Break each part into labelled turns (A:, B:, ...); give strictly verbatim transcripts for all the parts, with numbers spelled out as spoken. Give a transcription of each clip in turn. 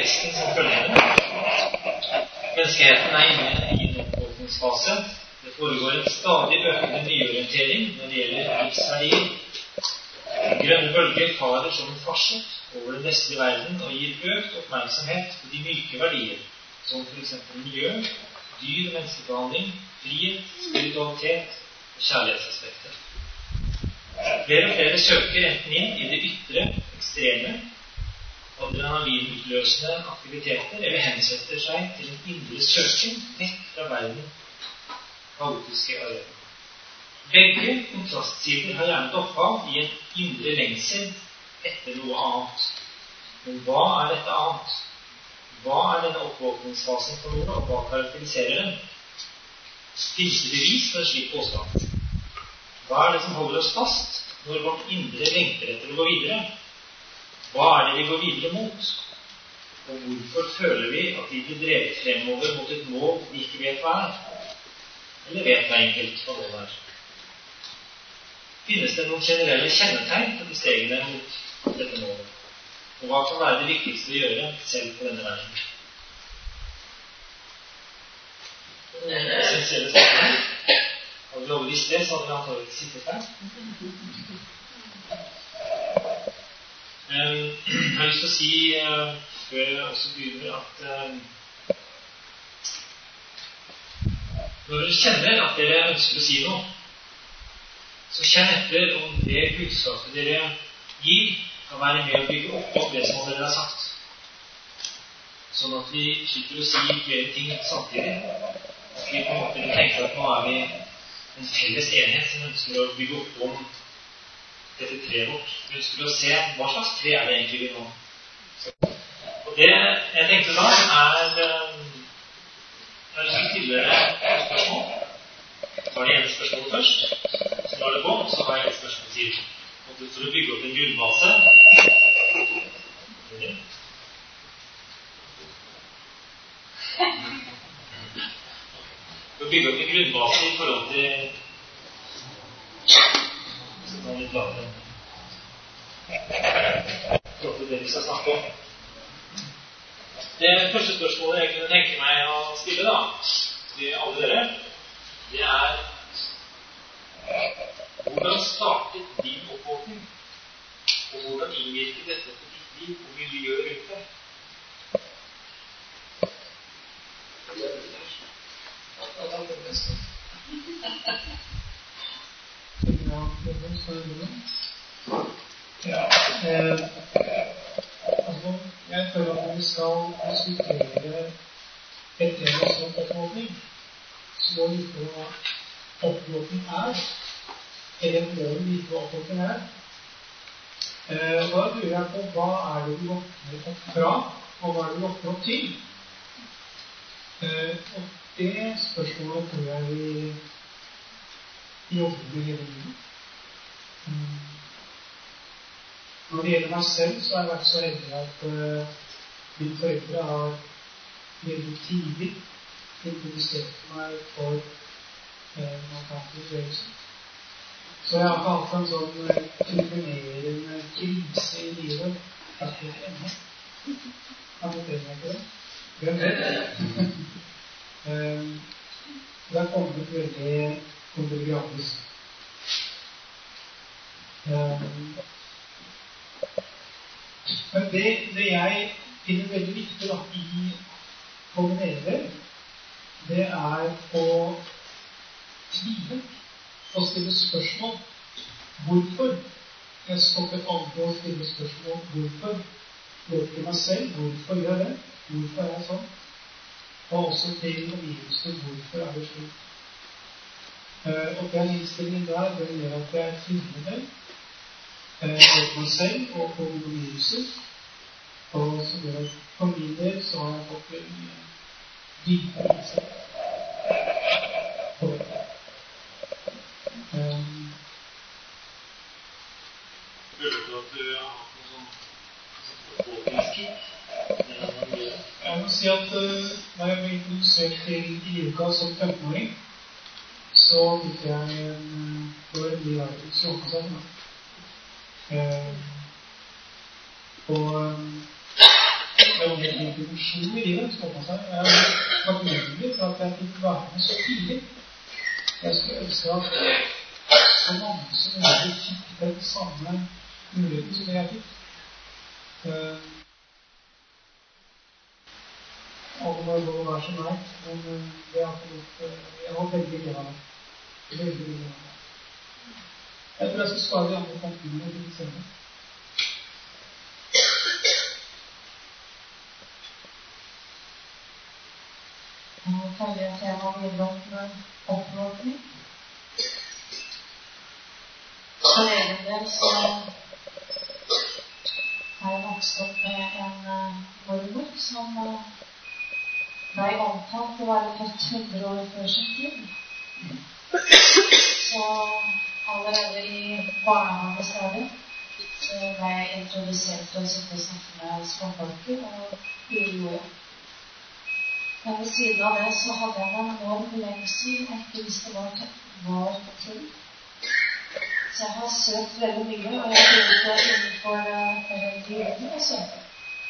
A: teksten som følgende. Menneskeheten er inne i en oppvåkningsfase. Det foregår en stadig økende nyorientering når det gjelder livsverdier. Den grønne bølge farer som en farsett over den neste verden og gir økt oppmerksomhet på de myke verdier, som for eksempel miljø, dyr- og menneskebehandling, frihet, spiritualitet og kjærlighetsaspekter. Flere og flere søker enten inn i det ytre, ekstreme, adrenalinutløsende aktiviteter, eller hensetter seg til en indre søken vekk fra verden kaotiske arena. Begge kontrastsider har gjerne opphav i en indre lengsel etter noe annet. Men hva er dette annet? Hva er denne oppvåkningsfasen for noe, og hva karakteriserer den? Finnes det bevis for en slik påstand? Hva er det som holder oss fast når vårt indre lengter etter å gå videre? Hva er det vi går videre mot? Og hvorfor føler vi at vi blir drevet fremover mot et mål vi ikke vet hva er? Eller vet det enkelt hva det er? Finnes det noen generelle kjennetegn på de stegene mot dette målet? Og hva kan være det viktigste å gjøre selv på denne verden? Essensielle spørsmål. Hadde vi overvist det, så hadde vi antakelig ikke sittet her. Um, jeg har lyst til å si, uh, før jeg også begynner, at uh, når dere kjenner at dere ønsker å si noe, så kjenn etter om det budskapet dere gir kan være med å bygge opp om det som dere har sagt. Sånn at vi slipper å si flere ting samtidig. At vi på en måte tenker at nå er vi en felles enhet som ønsker å bygge opp om dette treet vårt. Vi ønsker å se hva slags tre er det egentlig vi nå. Og det jeg tenkte da er jeg har lyst til å stille et spørsmål. Så var det ene spørsmål først, så lar det gå, og så har jeg et spørsmål til. Og for å bygge opp en grunnbase For å bygge opp en grunnbase i forhold til så kan vi klare det det vi skal snakke om. Det første spørsmålet jeg kunne tenke meg å stille da, til alle dere, det er hvordan startet din oppvåkning? Og hvordan innvirket dette på ditt liv og miljøet rundt deg? Det er det første. Ja, det er det beste.
B: Ja, eh, altså, jeg føler at når vi skal diskutere et tema som oppvåkning, så må vi vite hva oppvåkning er, eller må vi vite hva oppvåkning er. Eh, da lurer jeg på hva er det vi våkner opp fra, og hva er det vi våkner opp til? Eh, og det spørsmålet tror jeg vi jobber med hele livet. Mm. Når det gjelder meg selv, så har jeg vært så heldig at uh, mine foreldre har veldig tidlig introdusert meg for uh, alternativ bevegelse. Så jeg har ikke hatt en sånn uh, kulminerende krise i livet. Det er helt ennå. Jeg må tenke meg på det. Hvem vet? um, det har kommet veldig under gradvis. Um, Men det, det jeg finner veldig viktig da, i på min egen del, det er å tvile og stille spørsmål. Hvorfor? Jeg stopper aldri å stille spørsmål. Hvorfor? Gjør ikke meg selv. Hvorfor gjør jeg det? Hvorfor er jeg sånn? Og også til omgivelser. Hvorfor er det slik? Uh, og den innstillingen der, den gjør at jeg finner det. Både på meg selv og på mine omgivelser. Og så gjør jeg, for min del så har jeg fått en dypere innsikt på dette. Um,
A: Føler du at du har hatt noe sånn oppvåkningskick?
B: Jeg må si at uh, da jeg ble introdusert til IUCA som femtenåring, så fikk jeg en for en ny verden som åpnet seg for meg. Uh, og um, det var helt dimensjon i livet som åpnet seg. Jeg har vært uheldig for at jeg fikk være med så tidlig. Jeg skulle ønske at så mange som mulig fikk den samme muligheten som jeg fikk. Uh, Alle må jo være som meg, men uh, det har jeg gjort. Uh, jeg var veldig glad av det. Veldig glad av det. Jeg tror jeg skal svare de andre kontinene til senere.
C: Nå følger jeg tema videre med oppvåkning. For egen del så har jeg vokst opp med en uh, mormor som uh, ble omtalt å være født hundre år før sin tid. Så allerede i barnehagestadiet så ble jeg introdusert til å sitte og snakke med småfolker og gjorde jeg. Men ved siden av det så hadde jeg en enorm lengsel etter hvis det var, var til. Så jeg har søkt veldig mye, og jeg begynte innenfor uh, religion å søke.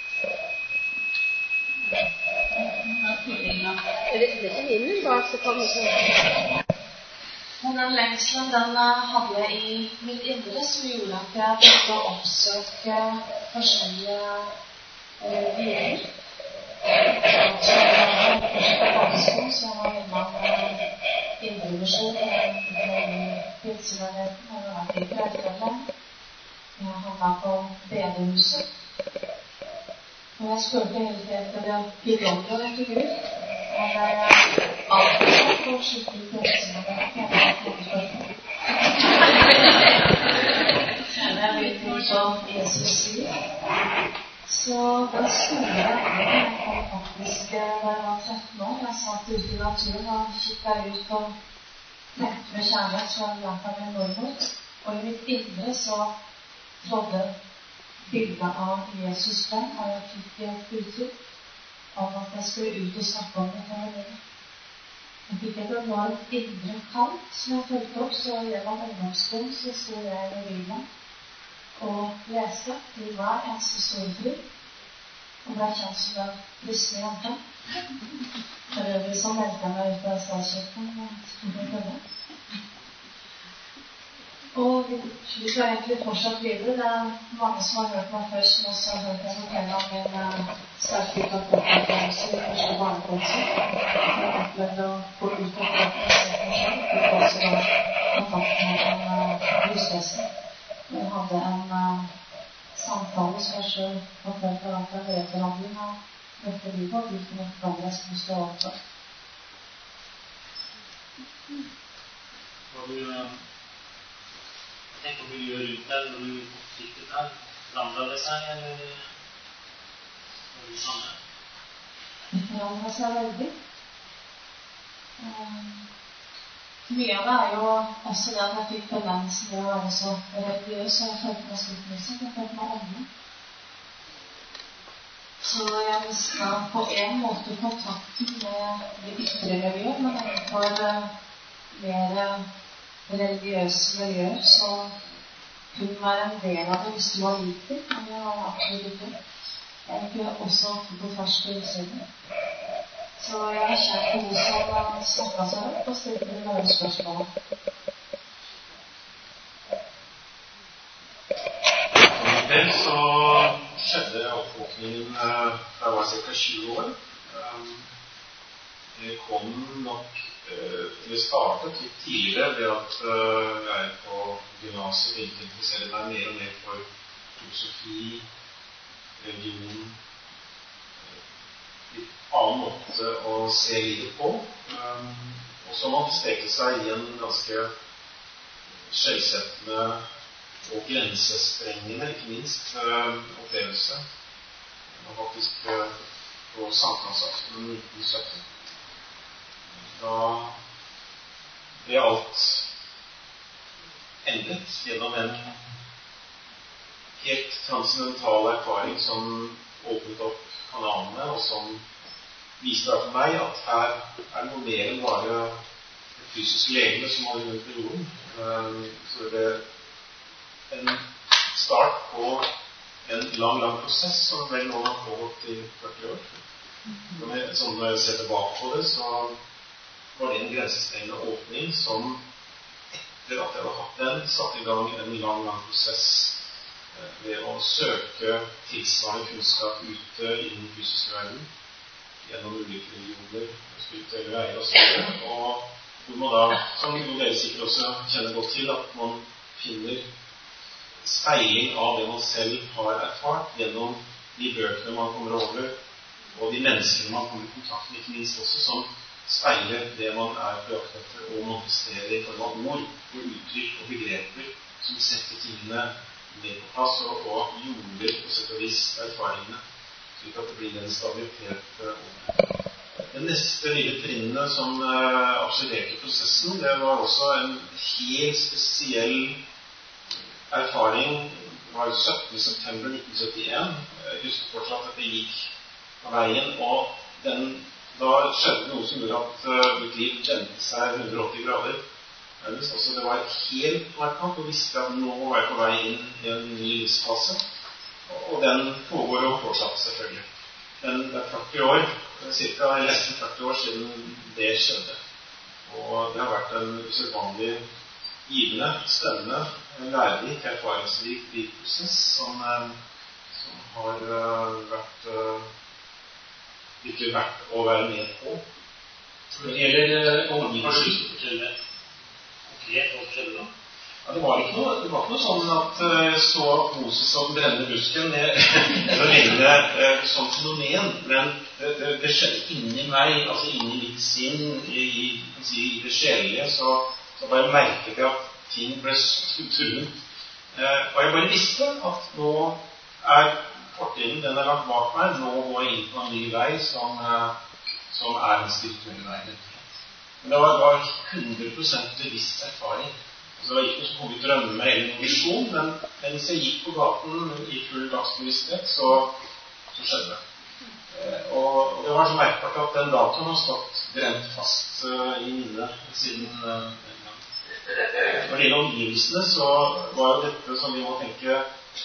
D: Det er ikke min bak så kommer sånn.
C: Men den lengselen, den hadde jeg i mitt indre, som gjorde at jeg begynte å oppsøke forskjellige uh, vider. Så på Pakistan så var jeg innom indremisjon i pinsemenigheten, og jeg har vært i Kveldfjellet. Jeg havnet på bedehuset. Og jeg spurte hele tiden etter det guddommer etter Gud. Og jeg alltid på skikkelig pinsemenigheten. Men jeg begynte som Jesus sier. Så den store regningen kom faktisk da jeg var tretten år. Jeg satt ute i naturen og kikket ut og tenkte med kjærlighet så jeg lærte av min mormor. Og i mitt indre så trådde bildet av Jesus frem, og jeg fikk et uttrykk om at jeg skulle ut og snakke om det for meg. Jeg fikk et enormt indre kall som jeg følte opp, så gjennom ungdomsskolen så sto jeg med Bibelen og leste til hver eneste storefri, og ble kjent som den kristne jenta. For øvrig så meldte jeg meg ut av statskirken og Og vi skal egentlig fortsatt videre. Det er mange som har hørt meg før, som også har hørt meg fortelle om min uh, sterke kontaktopplevelse i første barnekonse. Jeg opplevde å få ut kontakten selv, og også da kontakt med en uh, lysvesen. Jeg hadde en uh, samtale som jeg selv fortalte at en referandring av dette livet, og hvilken oppgave jeg skulle stå opp for.
A: Hva du tenker på miljøet rundt deg når du fikk det der? Forandret det seg, eller var det det samme?
C: Det forandret seg veldig. Um, Mye av det er jo også det at jeg fikk tendensen til å være så religiøs, og jeg følte meg skuttmusikk, jeg følte meg ånden. Så jeg mistet på en måte kontakten med det ytre miljøet, men innenfor uh, mer religiøse miljøer, så kunne være en del av det hvis du var liten, men jeg var absolutt ikke. Jeg kunne også få tvers på utsiden. Så jeg har kjent på hos som snakket seg opp og stilte med noen spørsmål.
E: Vel, så skjedde oppvåkningen da jeg var cirka tjue år. Det kom nok til å starte litt tidligere ved at jeg på gymnaset begynte å interessere meg mer og mer for filosofi, religion, litt annen måte å se livet på, um, og som manifesterte seg i en ganske skjellsettende og grensesprengende, ikke minst, uh, opplevelse. Det var faktisk uh, på Sankthansaften nitten sytti. Da ble alt endret gjennom en helt transcendental erfaring som åpnet opp kanalene, og som viste for meg at her er noe mer enn bare et fysisk legeme som har rundt jorden. Så det er en start på en lang, lang prosess som vel nå har pågått i førti år. sånn når jeg ser tilbake på det, så var det en grensesprengende åpning som etter at jeg hadde hatt den, satt i gang en lang, lang prosess ved å søke tilsvarende kunnskap ute i den fysiske verden, gjennom ulike religioner, spirituelle veier og så videre. Og hvor man da, som dere sikkert også kjenner godt til, at man finner speiling av det man selv har erfart gjennom de bøkene man kommer over, og de menneskene man kommer i kontakt med, ikke minst også, som speiler det man er på jakt etter og manifesterer i form av ord og uttrykk og begreper som setter tingene mer på plass og, og jorder på sett og vis erfaringene, slik at det blir en stabilitet over. Det neste lille trinnene som uh, akselererte prosessen, det var også en helt spesiell erfaring. Det var syttende september nitten syttien. Jeg husker fortsatt at det gikk av veien, og den, da skjedde noe som gjorde at uh, mitt liv vendte seg hundre og åtti grader. Altså, det var helt markant, og visste at nå var jeg på vei inn i en ny livsfase, og den pågår og fortsatt selvfølgelig. Men det er førti år, cirka nesten førti år siden det skjedde. Og det har vært en usedvanlig givende, spennende, lærerik, erfaringsrik prosess som, som har vært virkelig verdt å være med på.
A: Når det gjelder omgivelser, ja,
E: det var ikke noe, det var ikke noe sånn at uh, så Moses som brennende busken så lenge uh, som fenomen, men det, det, det skjedde inni meg, altså inni mitt sinn, i, i, i det sjelelige, så, så bare merket jeg at ting ble strukturen. Uh, og jeg bare visste at nå er fortiden, den er lagt bak meg, nå går jeg inn på en ny vei som, uh, som er en spirituell vei. Men det var, var hundre prosent bevisst erfaring. Altså, det var ikke noe som kom i drømme eller noen visjon, men mens jeg gikk på gaten i full dagsbevissthet, så, så skjedde det. Eh, og, og det var så merkbart at den datoen har stått brent fast uh, i minnet siden uh, den gang. Når det gjelder omgivelsene, så var jo dette som vi må tenke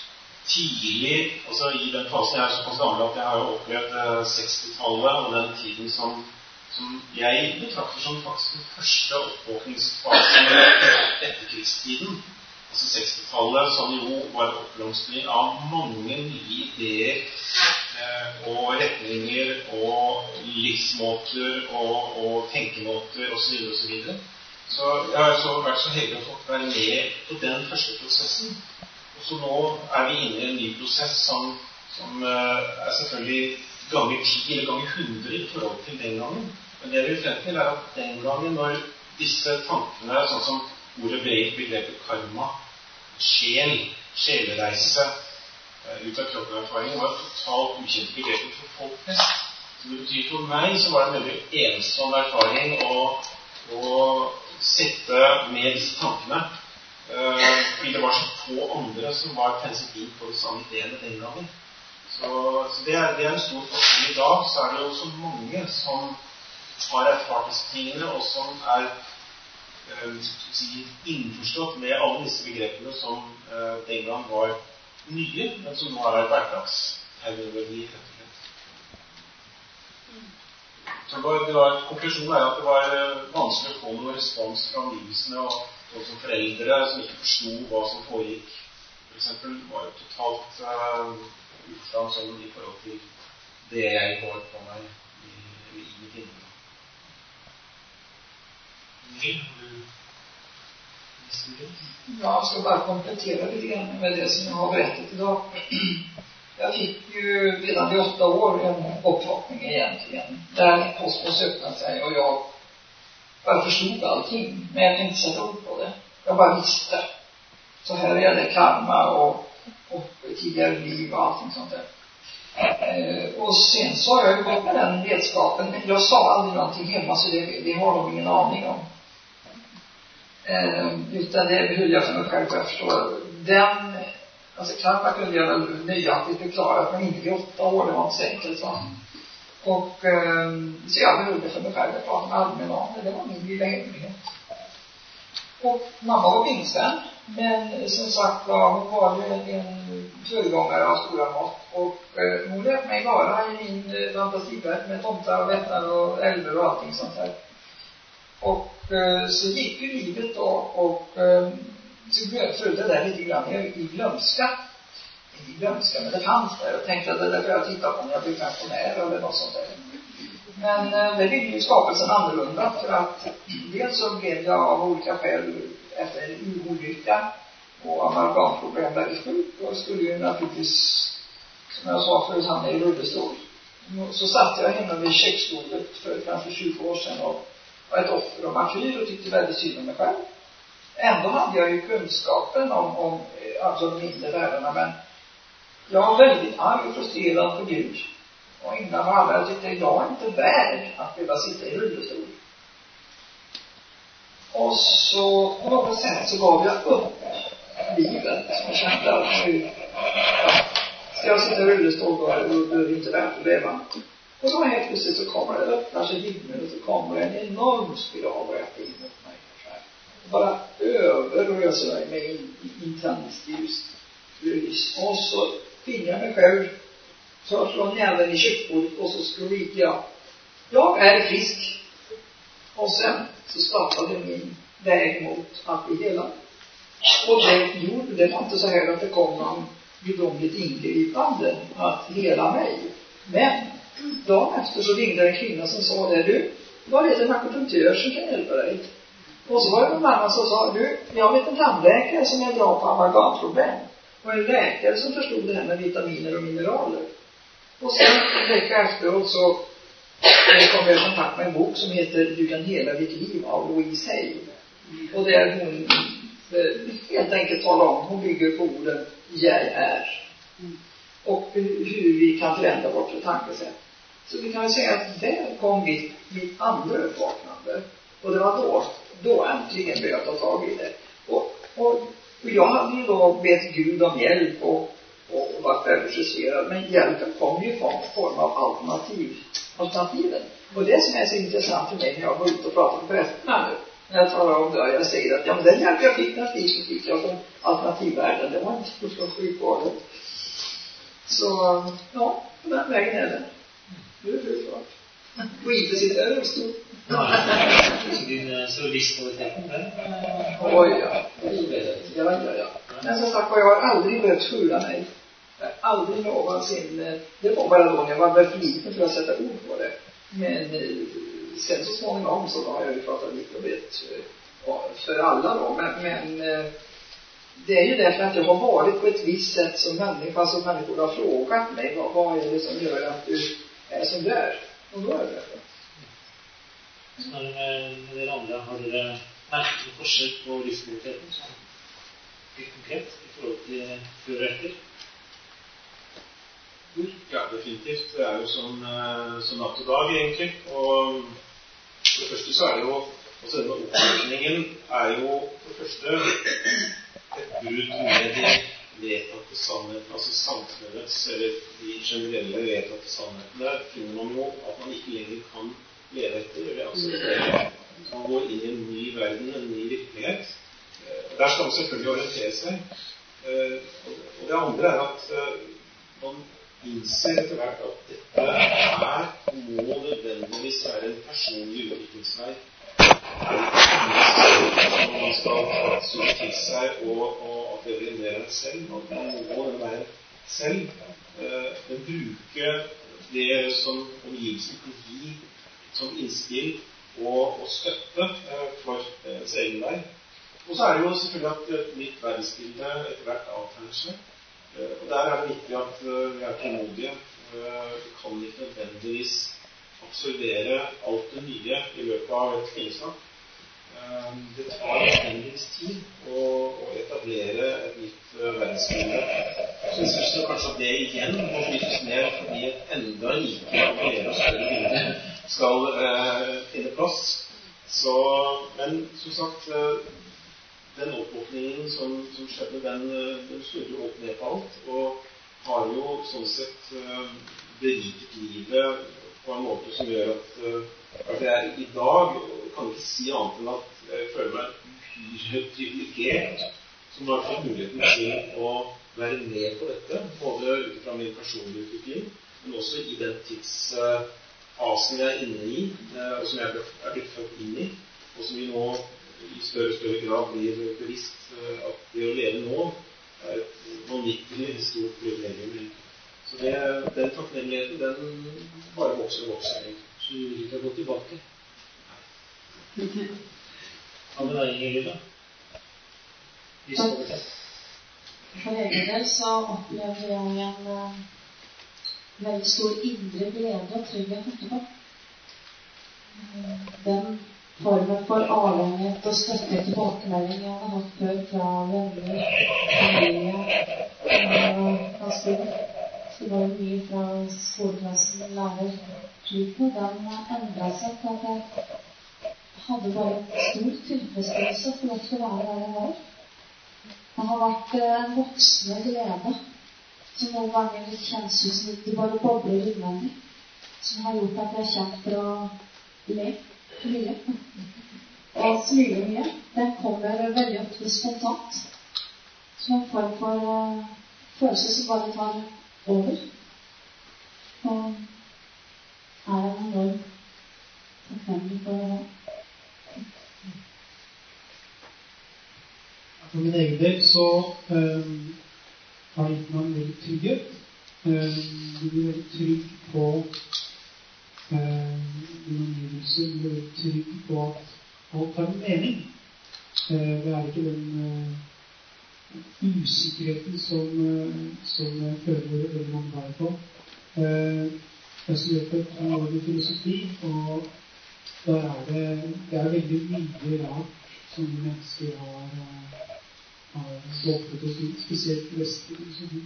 E: tidlig, altså i den fasen jeg er såpass gammel at jeg har jo opplevd uh, sekstitallet og den tiden som som jeg betrakter som faktisk den første oppvåkningsfasen etter krigstiden, altså sekstitallet, som jo var en oppblomstring av mange nye ideer eh, og retninger og livsmåter og, og tenkemåter og så videre og så videre. Så jeg har så vært så heldig å få være med på den første prosessen. Og så nå er vi inne i en ny prosess som, som eh, er selvfølgelig ganger ti eller ganger hundre i forhold til den gangen. Men det vi frem til er at den gangen når disse tankene, sånn som ordet begrepet karma, sjel, sjelereise, ut av kroppenerfaringen, var totalt ukjent begrepet for folk flest. Så det betyr for meg så var det en veldig ensom erfaring å, å sitte med disse tankene, fordi det var så få andre som var penset inn på det samme ideene den gangen. Så, så det, er, det er en stor forskning. I dag så er det jo så mange som har erfart disse tingene, og som er øh, si, innforstått med alle disse begrepene som øh, den gang var nye, men som nå er hverdagsterminologi. Så det var, det var, konklusjonen er at det var vanskelig å få noen respons fra omgivelsene, og folk som foreldre som ikke forstod hva som foregikk. For eksempel var det totalt øh, uforstand sånn i forhold til det jeg har på meg i, i mitt innhold.
F: Ja, jag ska bara komplettera lite grann med det som jag har berättat idag. Jag fick ju redan vid åtta år en uppvakning egentligen. Där kosmos öppnade sig och jag bara förstod allting. Men jag kan inte sätta ord på det. Jag bara visste. Så här är det karma och, och tidigare liv och allting sånt där. Eh, och sen så har jag ju gått med den vetskapen. Men jag sa aldrig någonting hemma, så det, det har de ingen aning om. Eh, utan det höll jag för mig själv, jag förstår. Den, alltså karma kunde jag väl nöjaktigt förklara, men inte i åtta år, det var inte så enkelt så. Och eh, så jag höll det för mig själv, jag pratade med allmän om det, det var min lilla hemlighet. Och mamma var pingsvän, men som sagt var, hon var ju en, en föregångare av stora mått. Och eh, hon lät mig vara i min eh, fantasivärld med tomtar och vättar och älver och allting sånt här. Och eh, så gick ju livet då, och eh, så följde det där lite grann i, i glömska. I glömska, men det fanns där. Jag tänkte att det där får jag titta på när jag blir pensionär eller något sånt där. Men eh, det blev ju skapelsen annorlunda, för att dels så blev jag av olika skäl efter en olycka och amalgamproblem väldigt sjuk, och skulle ju naturligtvis, som jag sa förut, hamna i rullstol. Så satt jag hemma vid köksbordet för kanske tjugo år sedan och var ett offer och martyr och tyckte väldigt synd om mig själv. Ändå hade jag ju kunskapen om, om alltså de mindre världarna, men jag var väldigt arg och frustrerad för Gud. Och innan var alla, jag tyckte jag är inte värd att behöva sitta i rullstol. Och så på något sätt så gav jag upp livet. Jag kände att nu, ja, ska jag sitta i rullstol då är det inte värt att leva. Och så helt plötsligt så kommer det, öppnar sig himlen och så kommer en enorm spiral och äter in mot mig. Och bara överröser mig in i intensivt ljus. Och så finner jag mig själv så från näven i köksbordet och så skriker jag: jag är frisk. Och sen så startade min väg mot att bli hela. Och det gjorde, det var inte så här att det kom någon gudomligt ingripande att hela mig. Men dagen efter så ringde en kvinna som sa det: du, vad är det en akupunktör som kan hjälpa dig? Och så var det en annan som sa: du, jag vet en tandläkare som är bra på amalgamproblem. Och en läkare som förstod det här med vitaminer och mineraler. Och sen en vecka efteråt så kom jag i kontakt med en bok som heter Du kan hela ditt liv av Louise Hay. Och där hon helt enkelt talar om, hon bygger på orden jag är. Och hur vi kan förändra vårt tankesätt. Så vi kan ju säga att där kom mitt, mitt andra uppvaknande. Och det var då, då äntligen började jag ta tag i det. Och, och, och jag hade ju då bett Gud om hjälp och och varit väldigt frustrerad, men hjälpen kom ju i form av alternativ, alternativen. Och det som är så intressant för mig när jag går ut och pratar på prästerna nu, när jag talar om det, jag säger att ja, men den hjälp jag fick när jag fick jag från alternativvärlden, det var inte från sjukvården. Så ja, på den vägen är det. Det är det klart. Och inte sitta i rullstol.
A: Så din solistpolitiken där?
F: Oj, ja. Ja, ja, ja. Men som sagt, jag har aldrig behövt skjuta mig. Jag har aldrig någonsin. Det var bara då när jag var väldigt liten för att sätta ord på det. Men sen så småningom så har jag ju pratat lite och vet för alla då. Men, men det är ju därför att jag har varit på ett visst sätt som människa, som människor har frågat mig. Vad, vad är det som gör att du är som du är? Och då är det därför.
A: När med det andra har dere märkt en forskjell på livskvaliteten som litt konkret i forhold til før og etter?
E: Ja, definitivt. Det er jo som, som natt og dag egentlig. Og for det første så er det jo, altså denne oppfølgningen er jo for det første et brudd med de vedtatte sannhetene, altså samfunnets, eller de generelle vedtatte sannhetene, finner man jo at man ikke lenger kan leve etter, eller altså det, man går inn i en ny verden, en ny virkelighet. Der skal man selvfølgelig orientere seg. Og det andre er at man innser etter hvert at dette er, må nødvendigvis være en personlig utviklingsvei. Man skal suge til seg og, og at det blir mer enn selv, og man må den være selv, men bruke det som omgivelsen kan gi som innspill og, og støtte eh, for eh, sin egen vei. Og så er det jo selvfølgelig at et nytt verdensbilde etter hvert avtegner seg. Eh, og der er det viktig at eh, vi er tålmodige. Eh, vi kan ikke nødvendigvis absorbere alt det nye i løpet av et kvinneslag. Eh, det tar nødvendigvis tid å, å etablere et nytt eh, verdensbilde. Så jeg synes det kanskje at det igjen må flyttes ned fordi et enda rikere og flere og større bilder skal eh, finne plass. Så, men som sagt, eh, den oppåkningen som, som skjedde, den, den snurrer opp ned på alt, og har jo sånn sett eh, beriket livet på en måte som gjør at, eh, at jeg i dag kan ikke si annet enn at jeg føler meg privilegert som har fått muligheten til å være med på dette, både ut fra min personlige utvikling, men også i den tidsfasen jeg er inne i, og som jeg er blitt født inn i, og som vi nå i større og større grad blir bevisst at det å leve nå er et vanvittig stort privilegium. Så det, den takknemligheten, den bare vokser og vokser. Så du vil ikke gå tilbake? Nei. Hva med deg, Ingrid, da?
C: For egen del så opplever jeg en uh, veldig stor indre glede og trygghet etterpå. Uh, den formen for avhengighet og støtte tilbakemelding jeg har hatt før fra venner, familie og ganske det var mye fra skoleklassen, lærer, slik på, den endret seg til at jeg hadde bare en stor tilfredsstillelse for lov til å være der jeg var. Det har vært en voksende glede, som noen ganger kjennes ut som det bare bobler innvendig, som har gjort at jeg har kjent for å le mye. Og smile mye. Den kommer veldig ofte spontant, som en form for uh, følelse som bare tar over. Og er en enorm takknemlig for det.
B: For min egen del så um, har det gitt meg en veldig trygghet. Um, du blir veldig trygg på um, din omgivelse. Du blir veldig trygg på at alt har en mening. Uh, det er ikke den uh, usikkerheten som, som jeg føler veldig mange vei på. Jeg studerte to år i filosofi, og der er det, det er veldig mye rart som mennesker har, har våknet og slitt, spesielt vestlig filosofi.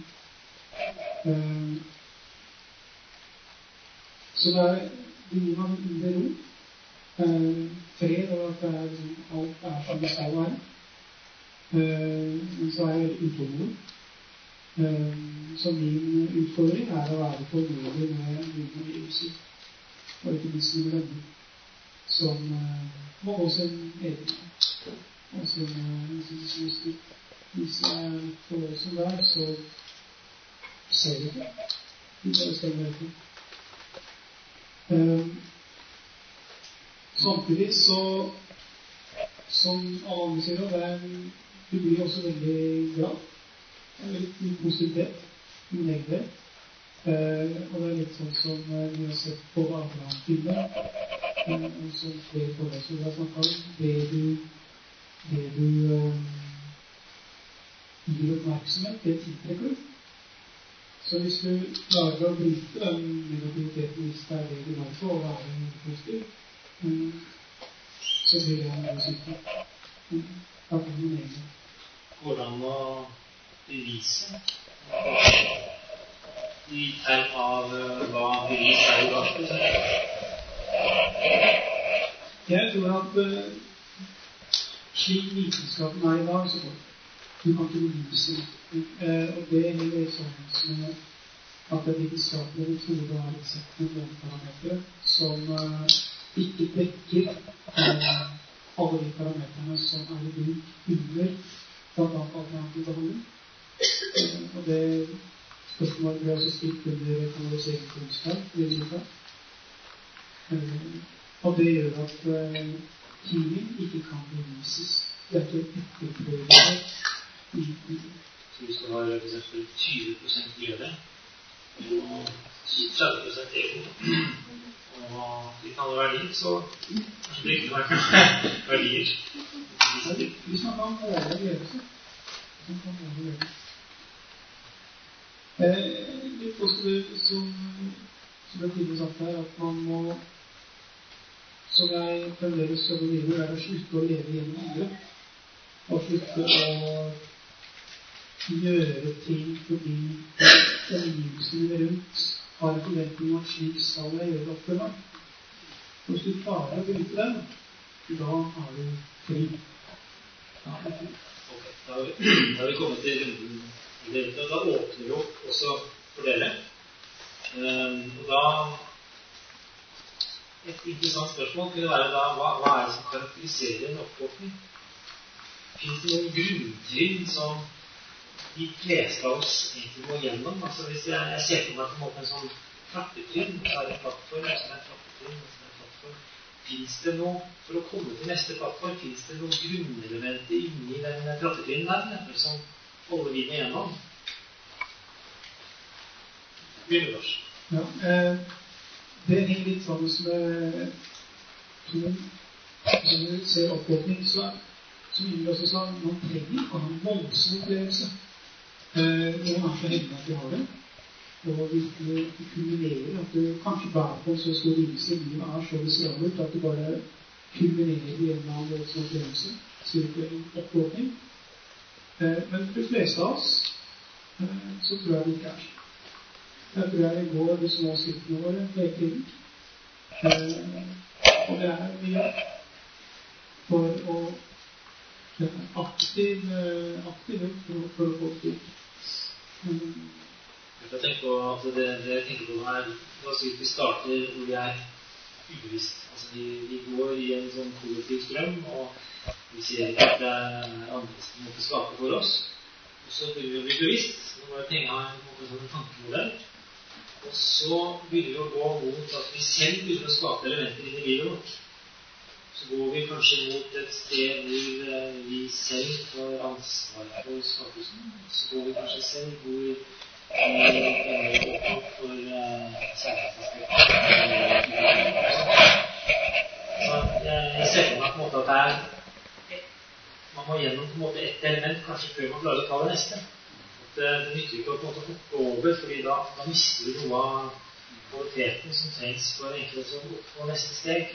B: Så det er det gir meg en ro, fred, og at det er, alt er som det skal være. Men så er jeg utålmodig. Så min utfordring er å være tålmodig med mine omgivelser, og ikke minst mine venner, som må gå sin egen vei. Og som hvis jeg får det som det er, så ser jeg det. Vi bare stemmer etter. Samtidig så, som alle andre sier, det er du blir også veldig glad. Det er veldig mye positivitet i min egen del. Eh, og det er litt sånn som eh, vi har sett på Abraham-filmen, eh, og som flere forhold som vi har snakket om. Det du, det du eh, gir oppmerksomhet, det tiltrekker du. Så hvis du klarer å bryte den negativiteten, hvis det er det du har på å være positiv, eh, så blir det en god sikker. Takk for min egen.
A: Hvordan å bevise i term av hva bevis er i dag?
B: Jeg tror at uh, slik vitenskapen er i dag, så går du kan ikke bevise det. Uh, og det er litt sånn med at det vitenskapelige metode har et sett med noen parametre som uh, ikke dekker uh, alle de parametrene som er i bruk under blant annet alternativ behandling. Uh, og det spørsmålet ble også stilt under kanaliseringskunnskap i Europa. Uh, og det gjør at uh, healing ikke kan bevises. Det er ikke etterprøvende i healing.
A: Så hvis du har for eksempel tjue prosent glede og tretti prosent ego, og de kan ha verdier, så kanskje det ikke har verdier.
B: Hvis man kan måle glede, så kan man måle glede. Eh, litt også det som, som det tidligere sagt her, at man må, som jeg fremdeles jobber videre, er å slutte å leve gjennom andre, og slutte å gjøre ting fordi omgivelsene rundt har en forventning at slik skal jeg gjøre det opp for meg. Og hvis du klarer å bryte den, da er du fri. Da er du fri.
A: Ok, da har vi, da har vi kommet til runden i det. Da åpner vi opp også for dere. Um, og da et interessant spørsmål kunne være da, hva, hva er det som karakteriserer en oppvåkning? finnes det noen grunntrinn som de fleste av oss egentlig må gjennom? Altså hvis jeg, jeg ser på meg på en måte en sånn trappetrinn, så er det en plattform, så er det en trappetrinn, så er det en plattform. Finnes det noe, for å komme til neste plattform, finnes det noen grunnelementer inni den trappetrinnen der, som holder vi med gjennom? Begynner Lars.
B: Ja, eh, det henger litt sammen med to, som du ser oppåpning, så som Ingrid også sa, man trenger å ha en voldsom opplevelse. Eh, noen er så heldige at de har det, og virkelig kulminerer, at du kanskje bærer på en så stor lidelse, livet er så besialet, at du bare kulminerer i en eller annen voldsom opplevelse, spirituell oppåpning. Eh, men for de fleste av oss, eh, så tror jeg det ikke er sånn. Jeg tror jeg går de små skrittene våre hele tiden. Eh, og det er mye for å aktiv, aktiv for, for å få det ut. Mm.
A: Jeg tenker på at det, det jeg tenker på er, la oss si at vi starter hvor vi er ubevisst. Altså vi, vi går i en sånn kollektiv strøm, og vi ser ikke at det er andre som måtte skape for oss. Og så begynner vi å bli bevisst, så må vi tenke en, en sånn tankemodell. Og så begynner vi å gå mot at vi selv begynner å skape elementer inn i livet vårt. Så går vi kanskje mot et sted hvor vi selv får ansvar for skapelsen. Så går vi kanskje selv hvor vi ender opp for kjærlighetsaspektet. Så jeg ser på meg på en måte at det er, man må gjennom på en måte et element kanskje før man klarer å ta det neste. Det, det nytter ikke å på en måte hoppe over, fordi da, da mister du noe av kvaliteten som trengs for egentlig å få neste steg.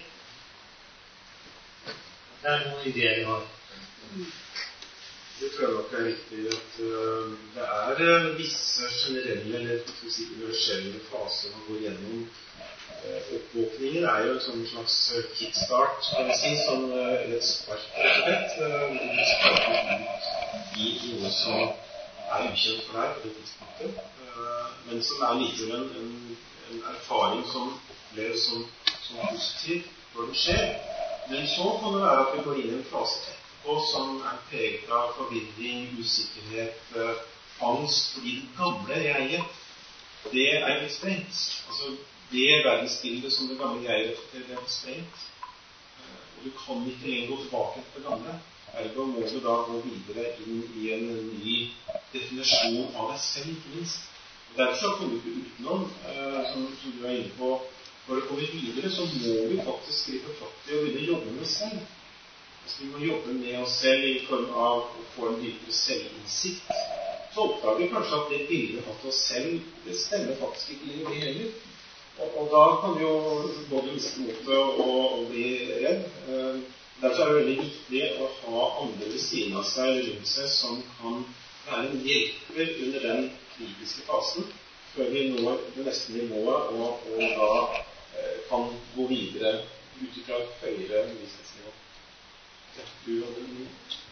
A: Det er noen ideer vi har.
E: Det tror jeg nok er riktig at uh, det er uh, visse generelle eller si, universelle faser man går gjennom. Uh, oppvåkningen er jo en sånn slags uh, kickstart, kan vi si, som uh, et spark rett og slett. Uh, det sparker ut i noe som er ukjent for deg på det tidspunktet, uh, men som er likevel en, en, en erfaring som oppleves som, som positiv når det skjer. Men så kan det være at vi går inn i en fase etterpå som er preget av forvirring, usikkerhet, uh, angst, fordi det gamle jeget, det er litt sprengt. Altså, det verdensbildet som det gamle jeget reflekterer, det er sprengt. Uh, og du kan ikke lenger gå tilbake til det gamle. Ergo må du da gå videre inn i en ny definisjon av deg selv, ikke minst. Og derfor kommer du ikke utenom, uh, som, som du er inne på, for å komme videre, så må vi faktisk gripe fatt i og begynne å jobbe med oss selv. Altså, vi må jobbe med oss selv i form av å få en dypere selvinnsikt. Så oppdager vi kanskje at det bildet vi har hatt oss selv, det stemmer faktisk ikke lenger det heller. Og, og da kan vi jo både miste motet og, og bli redd. Uh, Derfor er det veldig viktig å ha andre ved siden av seg rundt seg som kan være en hjelper under den kritiske fasen før vi når det neste nivået og, og da eh, kan gå videre ut fra et høyere visshetsnivå. Ja, du hadde noe.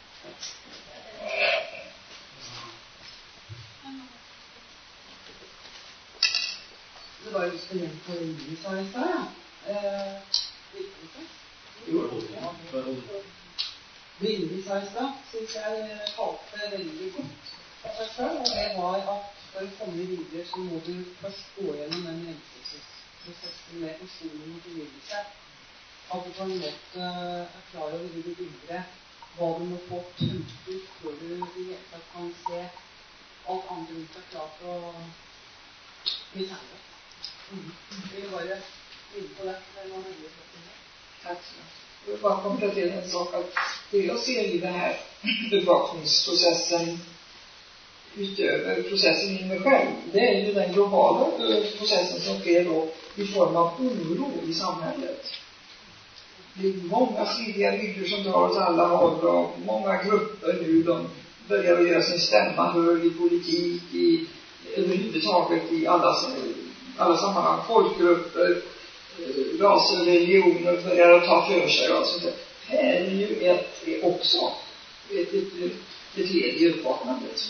F: Det var jo student på Ingrid sa i stad, ja. Eh, virkelig. Det Ingrid sa i stad, synes jeg talte veldig godt av seg selv, og det var at for å komme videre så må du først gå gjennom den renselsesprosessen med forsoning og forvirrelse. At du på en måte er klar over det du videre, hva du må få tømt ut før du i hele tatt kan se alt andre rundt er klart å bli ferdig. Mm. Jeg vil bare begynne på det, det var veldig flott. Takk skal du ha. Jag vill bara komplettera en sak att det jag ser i den här bevakningsprocessen utöver processen i mig själv, det är ju den globala processen som sker då i form av oro i samhället. Det är många stridiga bygder som drar åt alla håll och många grupper nu, de börjar att göra sin stämma hörd i politik, i överhuvudtaget i alla, alla sammanhang, folkgrupper, raser och religioner börjar att ta för sig och sånt där. Här är ju ett, också ett, ett, ett led i uppvaknandet.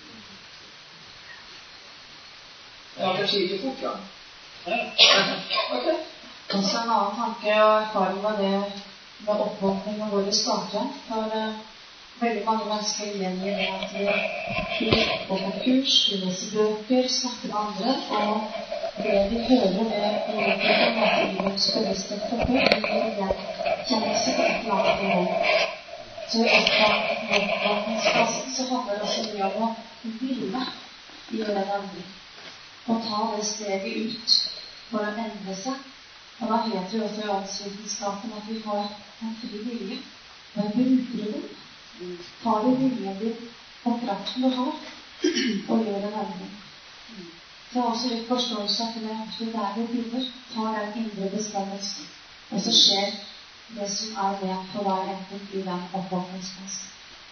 F: Ja, kanske lite fort, ja. Okay.
C: Og så en annen tanke og erfaring med det med oppvåkning og hvor det starter. For uh, veldig mange mennesker igjen i det at vi går på kurs, vi leser bøker, snakker med andre, og det vi hører det i livets bevissthet for før, det blir gjenkjennelse på et lavt nivå. Så i oppvåkningsfasen så handler det også mye om å ville gjøre en endring. Og ta det steget ut for å endre seg. Og da heter det også i åndsvitenskapen at vi har en fri vilje. Men bruker du den? Tar du viljen din og kraften du har, og gjør en endring. Det er også litt forståelse at det er der vi begynner, tar den indre bestemmelsen, og så skjer det som er med for hver enkelt i den oppvåkningsfasen.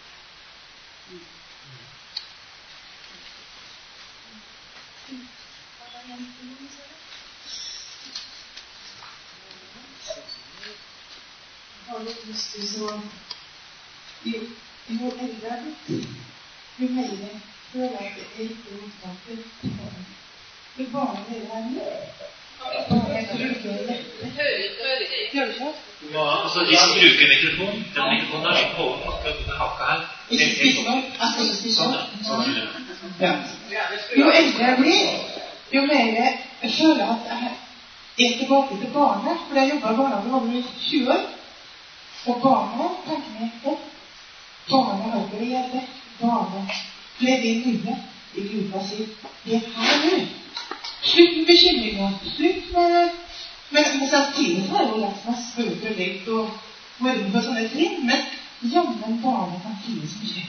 G: Jeg har litt lyst til så jo, jo eldre er blitt, jo mer føler jeg at det er ikke mottaker. Jo barnet er her nå, barnet bruker det.
A: Ja, altså de som bruker mikrofon, den mikrofonen er litt på akkurat under hakka her.
G: Ikke spise noe, jeg skal ikke spise noe.
A: Sånn, sånn.
G: Ja. Jo eldre jeg blir, jo mer jeg føler at jeg er tilbake til barnet, for jeg jobbet i barnehagen over i tjue år. Og barnet tenker meg opp. Barnet har glede. Barnet glede i nuet i Gud og sier, det er her nå. Slutt med bekymringer. Slutt med... Men, men samtidig har jeg jo lett meg spørre litt og være på sånne trinn, men jammen barnet kan tidlig så mye.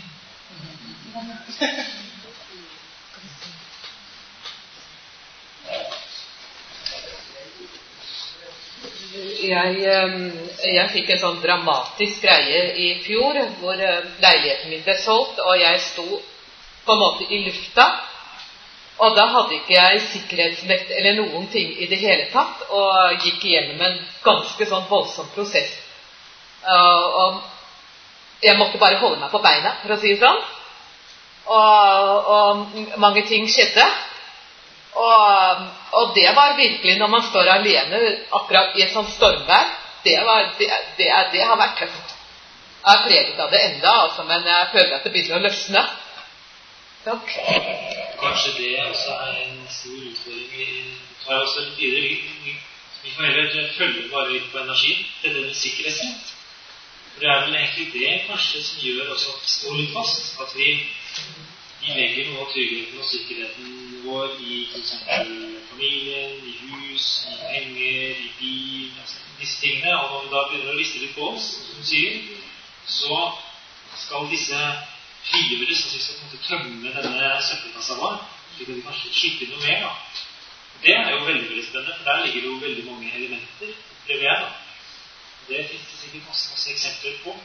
H: Jeg, jeg fikk en sånn dramatisk greie i fjor, hvor leiligheten min ble solgt, og jeg sto på en måte i lufta, og da hadde ikke jeg sikkerhetsnett eller noen ting i det hele tatt, og gikk igjennom en ganske sånn voldsom prosess. Og, og jeg måtte bare holde meg på beina, for å si det sånn. Og, og mange ting skjedde. Og, og det var virkelig, når man står alene akkurat i et sånt stormvær, det, var, det, det, det har vært tøft. Jeg er preget av det enda, altså, men jeg føler at det begynner å løsne. Takk.
A: Kanskje det også er en stor utfordring. Vi tar også litt videre. Vi, vi, vi får heller følge bare litt på energi. Dette med sikkerheten. For det er vel egentlig det kanskje som gjør også at vi står litt fast. At vi, vi legger noe av tryggheten og sikkerheten vår i for eksempel familien, i hus, i penger, i bil, altså disse tingene. Og når vi da begynner å riste litt på oss, som du sier, så skal disse frigjøres, altså vi skal på en måte tømme denne søppelkassa vår, slik at vi kanskje slipper noe mer da. Det er jo veldig, veldig spennende, for der ligger det jo veldig mange elementer, opplever jeg da. Det finnes det sikkert masse, masse eksempler på.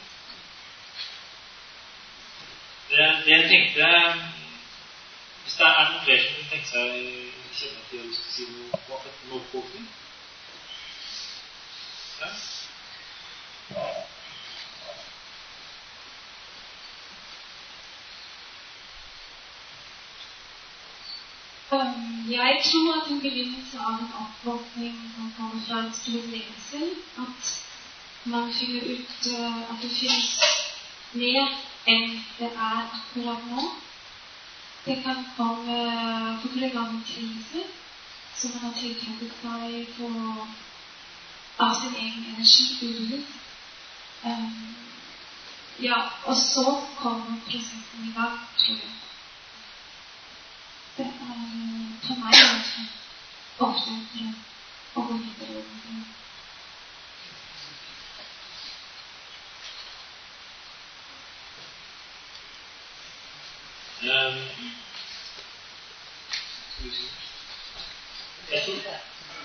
A: Det, det jeg tenkte, hvis det er noen flere som tenker seg, kjenner at de har lyst til å si noe på akkurat med oppvåkning. Ja.
C: Jeg tror at en begynnelse av en oppvåkning kan komme fra en stor lengsel, at man finner ut uh, at det finnes mer enn det er akkurat nå. Det kan komme på grunn av en krise som man har tilkjempet seg på av sin egen energi ubevisst. Um, ja, og så kommer prosessen i gang, tror jeg. Det er for meg ofte en drøm å gå videre over det.
A: Um, jeg tror det.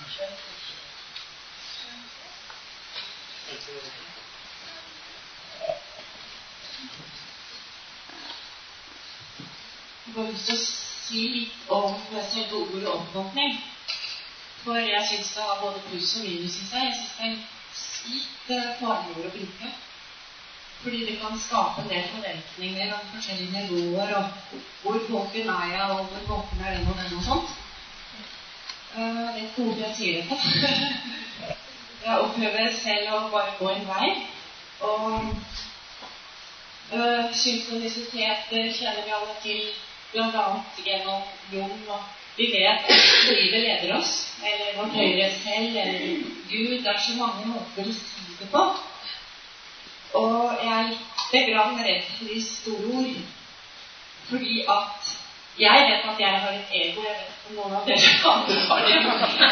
I: Jeg har lyst til å si litt om selve ordet oppvåkning. For jeg synes det har både pluss og minus i seg. Jeg synes det er litt farlig ord å bruke. Fordi det kan skape en del forventninger om forskjellige nivåer, og hvor våken er jeg, og hvor våken er den og den og sånt. Uh, det er ikke ord jeg sier dette. Jeg opplever selv å bare gå en vei, og Uh, synkronisiteter kjenner vi alle til, blant annet gjennom Jung, og vi vet at livet leder oss, eller vårt høyere selv, eller Gud. Det er så mange måter å si det på. Og jeg begrann redd for de store ord, fordi at jeg vet at jeg har et ego. Jeg vet ikke om noen av dere andre har det.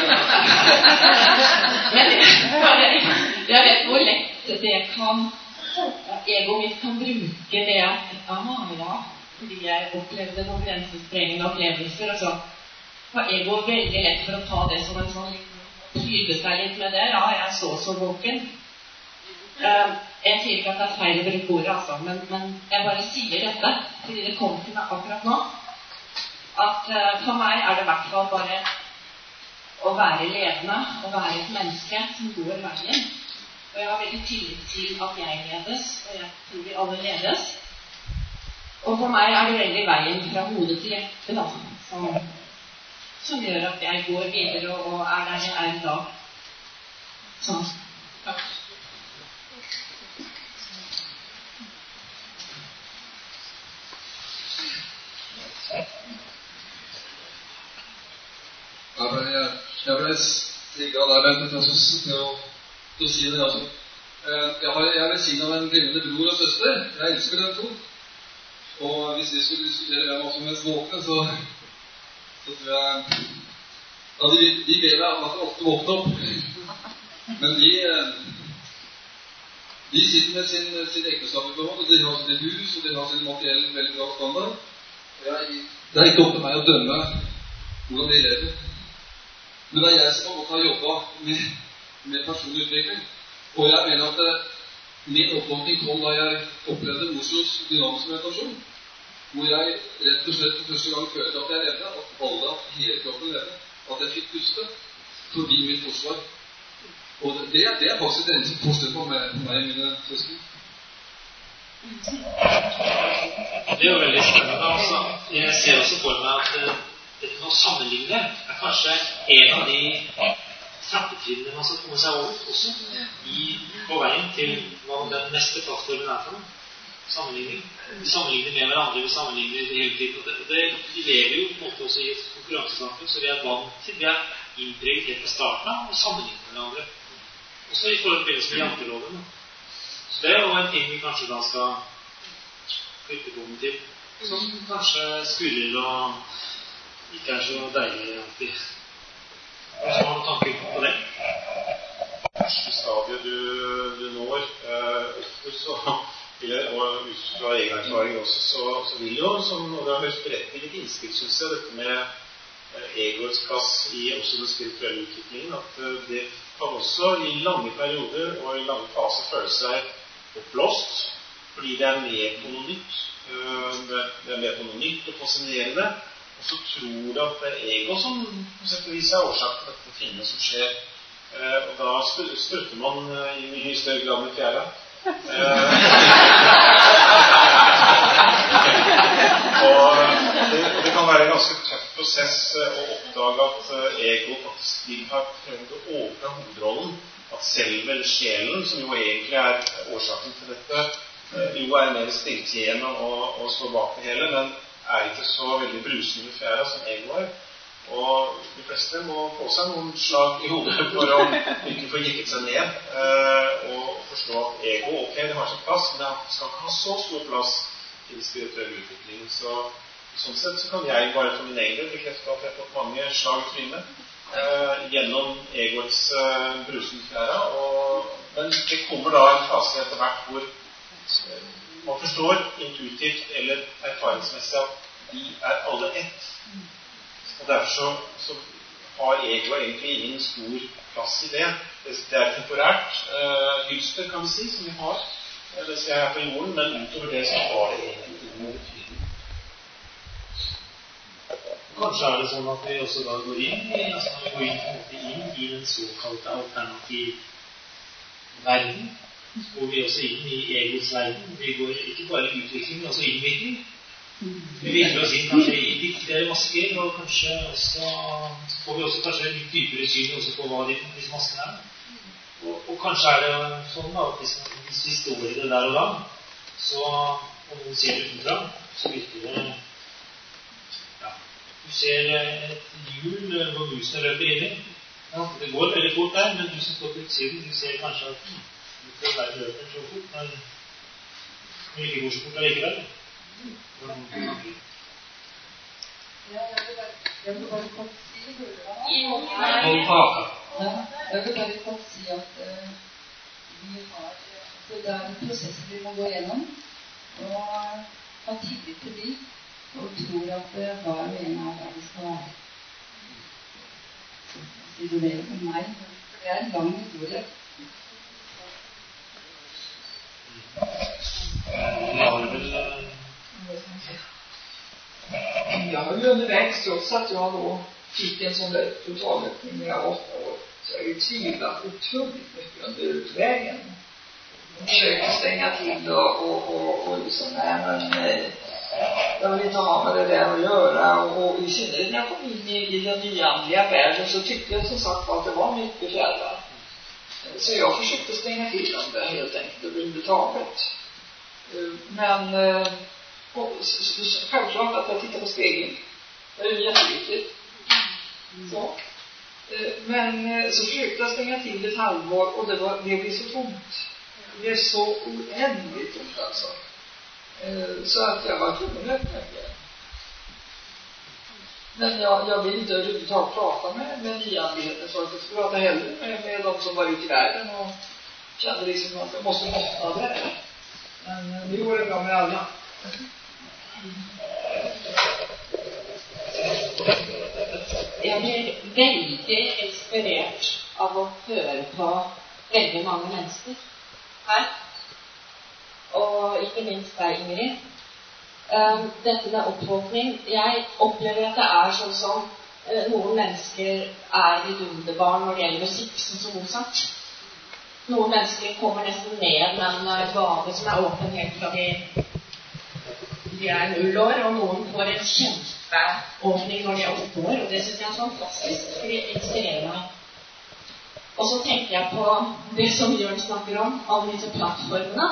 I: Men jeg, jeg vet hvor lett det kan, egoet mitt kan bruke det at, ah, ja, fordi jeg opplevde noen grensesprengende opplevelser, og så har egoet veldig lett for å ta det som en sånn, tyde seg litt med det. Ja, jeg så så våken. Uh, jeg sier ikke at det er feil å bruke ordet, altså, men, men jeg bare sier dette, fordi det kommer til meg akkurat nå, at uh, for meg er det i hvert fall bare å være levende, å være et menneske som går veien. Og jeg har veldig tillit til at jeg ledes, og jeg tror vi alle ledes. Og for meg er det veldig veien fra hodet til hjertet, da, som, som gjør at jeg går videre og, og er der jeg er i dag. Sånn. Takk.
J: Jeg ble, jeg ble stigget av deg, Bente, til å, til å, til å si det, altså. Jeg, har, jeg ble signet av en drivende bror og søster. Jeg elsker dem to. Og hvis vi skulle diskutere hvem som helst våkne, så, så tror jeg ja, de, de ber deg at man ofte våkne opp. Men de, de sitter med sin, sin ekteskap i forhold, og de har sine hus, og de har sin materiell veldig bra standard. Jeg, det er ikke opp til meg å dømme hvordan de lever. Men det er jeg som har måttet ha jobbet med, med personlig utvikling. Og jeg mener at det, min oppvåkning kom da jeg opplevde Oslos dynamisk meditasjon, hvor jeg rett og slett for første gang følte at jeg levde, at alle, at hele kroppen levde, at jeg fikk puste forbi mitt forsvar. Og det, det er faktisk det eneste forskjell på meg, på meg og mine søsken.
A: Det er jo veldig spennende. Altså. Jeg ser også for meg at dette å sammenligne er kanskje en av de trappetrinnene man skal komme seg over også i, på veien til hva den neste plattformen er for noe. Sammenligning. Vi sammenligner med hverandre, vi sammenligner hele tiden. Og det, det, vi lever jo på en måte også i et konkurransesamfunn, så vi er vant til, vi er innpreget helt fra starten av og sammenligner med hverandre. Også i forhold til med janteloven. Så det er jo en ting vi kanskje da skal flytte på med til, som kanskje skurrer og ikke er så deilig alltid. Hva har du tanker på det?
E: Første stadiet du, du når, eh, ofte så vil jeg, og ut fra egen erfaring også, så, så vil jo, som og det har hørt berettiget innspill, synes jeg, dette med eh, egoets plass i også den spirituelle utviklingen, at eh, det kan også i lange perioder og i lange faser føle seg oppblåst, fordi det er med på noe nytt, eh, det, det er med på noe nytt og fascinerende. Og så tror det at det er ego som på sett og vis er årsak til dette tingene som skjer. Eh, og da strutter man eh, i mye større grad med fjæra. Eh, og det, det kan være en ganske tøff prosess eh, å oppdage at eh, ego faktisk vil ha prøvd å åpne hovedrollen. At selv eller sjelen, som jo egentlig er årsaken til dette, eh, jo er mer stiltjene og, og står bak det hele, men er ikke så veldig brusende med fjæra som ego er. Og de fleste må få seg noen slag i hodet for å ikke få gikket seg ned eh, og forstå at ego, ok, det har sin plass, men det skal ikke ha så stor plass i den spirituelle utviklingen. Så sånn sett så kan jeg bare for min egen del bekrefte at jeg har fått mange slag i trynet eh, gjennom egoets eh, brusende fjæra. Og, men det kommer da en fase etter hvert hvor eh, man forstår intuitivt eller erfaringsmessig at de er alle ett. Og derfor så, så har ego egentlig ingen stor plass i det. Det er temporært uh, hylster, kan vi si, som vi har. Det ser jeg her på jorden, men utover det så har det egentlig ingen betydning.
A: Kanskje er det sånn at vi også da går inn i, altså vi går inn, inn i den såkalte alternativ verden. Går vi også inn i egots verden. Vi går ikke bare i utvikling, men også innvikling. Vi vikler oss inn kanskje i viktigere masker, og kanskje også får vi også kanskje en litt dypere syn også på hva de, disse maskene er. Og, og kanskje er det sånn da, at hvis, hvis vi står i det der og da, så om du ser utenfra, så virker det ja, du ser et hjul hvor musene løper inn i. Ja, det går veldig fort der, men du som står på utsiden, du ser kanskje at du får bare løper så fort, men det ikke går så fort allikevel. Hvordan kan det bli?
F: Ja, jeg vil bare, jeg vil bare kort si det.
A: Hold paka.
F: Ja, jeg vil bare kort si at uh, vi har, så det er en prosess vi må gå gjennom, og ha tillit til de, og tror at uh, hver og en er der vi skal være. Jeg sier det for meg, for det er en lang historie. Jag har ju undervägs trots att jag då fick en sån där totalökning när jag var åtta år. Så jag har ju tvivlat otroligt mycket under utvägen. Jag försökte stänga till och, och, och, och liksom, nej men eh, jag vill inte ha med det där att göra. Och, och i synnerhet när jag kom in i, i den nyandliga världen så tyckte jag som sagt att det var mycket fjärran. Så jag försökte stänga till dem där helt enkelt överhuvudtaget. Men och, så, så, självklart att jag tittar på spegeln. Det är ju jätteviktigt. Så. Men så försökte jag stänga till ett halvår och det, var, det blev så tomt. Det blev så oändligt tomt alltså. Så att jag var tvungen att öppna igen. Men jag, jag vill inte överhuvudtaget prata med, med nyandligheten så att jag skulle prata hellre med, med de som var ute i världen och kände liksom att jag måste måtta det. Men det går det bra med alla.
I: Jeg blir veldig inspirert av å høre på veldig mange mennesker her. Og ikke minst deg, Ingrid. Um, dette med oppvåkning, jeg opplever at det er sånn som uh, noen mennesker er vidunderbarn når det gjelder musikk, sånn som Mozart. Noen mennesker kommer nesten ned med en uh, gave som er åpen helt fra de, de er null år, og noen får en kjempeåpning når de er åtte år, og det synes jeg er fantastisk, for det inspirerer meg. Og så tenker jeg på det som Jørn snakker om, alle disse plattformene.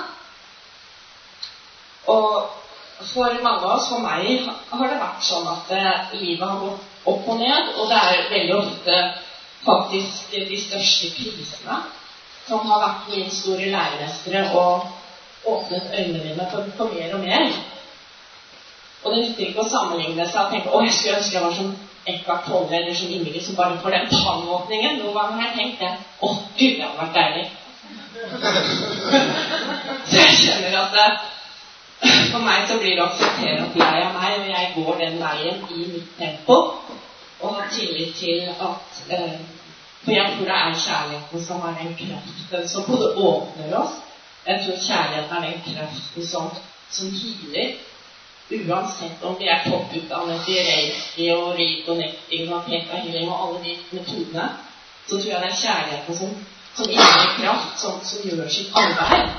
I: Og for mange av oss, for meg, har det vært sånn at uh, livet har gått opp og ned, og det er veldig ofte faktisk de største krisene som har vært mine store læremestere og åpnet øynene mine for, for mer og mer. Og det nytter ikke å sammenligne seg og tenke, å, jeg skulle ønske jeg var som Eckhart Tolle eller som Ingrid som bare får den pannåpningen. Noen ganger har jeg tenkt det, å, Gud, det hadde vært deilig. Så jeg kjenner at det, for meg så blir det å akseptere at jeg er meg, og jeg går den veien i mitt tempo, og har tillit til at, eh, for jeg tror det er kjærligheten som er den kraften som både åpner oss. Jeg tror kjærligheten er den kraften som, som healer, uansett om vi er topputdannet i reiki og rikonekting og teta-healing og alle de metodene, så tror jeg det er kjærligheten som, som inner kraft, som, som gjør sitt arbeid.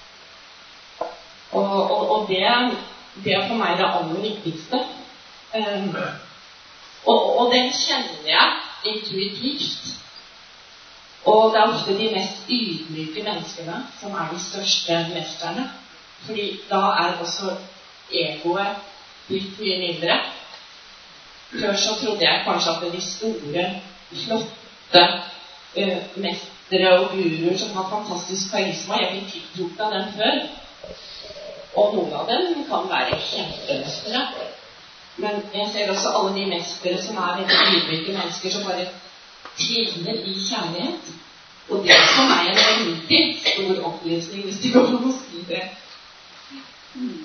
I: Og, og, og det, det er for meg det aller viktigste. Um, og, og den kjenner jeg intuitivt. Og det er ofte de mest ydmyke menneskene som er de største mesterne. Fordi da er også egoet litt mye mindre. Før så trodde jeg kanskje at de store, flotte uh, mestere og guruer som har fantastisk karisma, jeg vil tiltrukt av dem før. Og noen av dem kan være kjempemestere. Men jeg ser også alle de mestere som er veldig ydmyke mennesker som bare triller i kjærlighet. Og det er for meg en veldig stor opplysning hvis de går an å si det. Mm.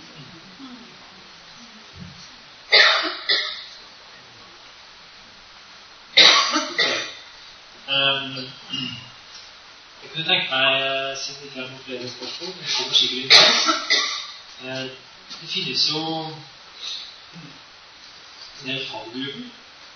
A: Um, jeg kunne tenke meg, siden vi ikke har noen flere spørsmål, jeg kommer sikkert inn. Uh, det finnes jo en del fallgrupper.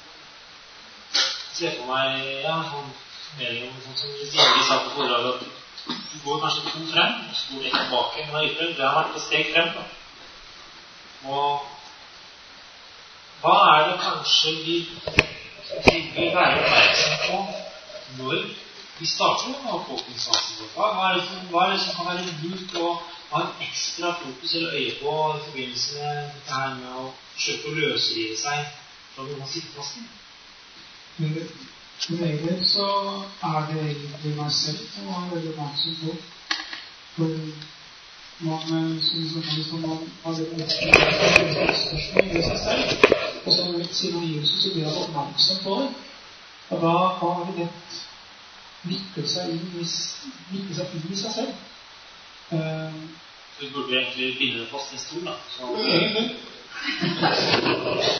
A: Se for meg, ja, sånn mening om sånn som Ingrid sa på forholdet, at du går kanskje to frem, og så går du ikke tilbake, men allikevel, det har vært et steg frem da. Og hva er det kanskje vi vil være oppmerksom på når Vi starter med oppvåkningsfasen. Hva, hva, er det som, hva er det som kan være lurt å ha en ekstra fokus eller øye på i forbindelse med dette her med å forsøke å løsrive seg fra noen av sittefasten?
B: For meg så er det egentlig meg selv som er veldig oppmerksom på. For man, hvis man har det spørsmål i seg selv, og så siden Jesus så blir han oppmerksom på det, og da har det lett viklet seg inn i seg selv. Uh,
A: Så vi burde egentlig begynne fast en stol da? Så...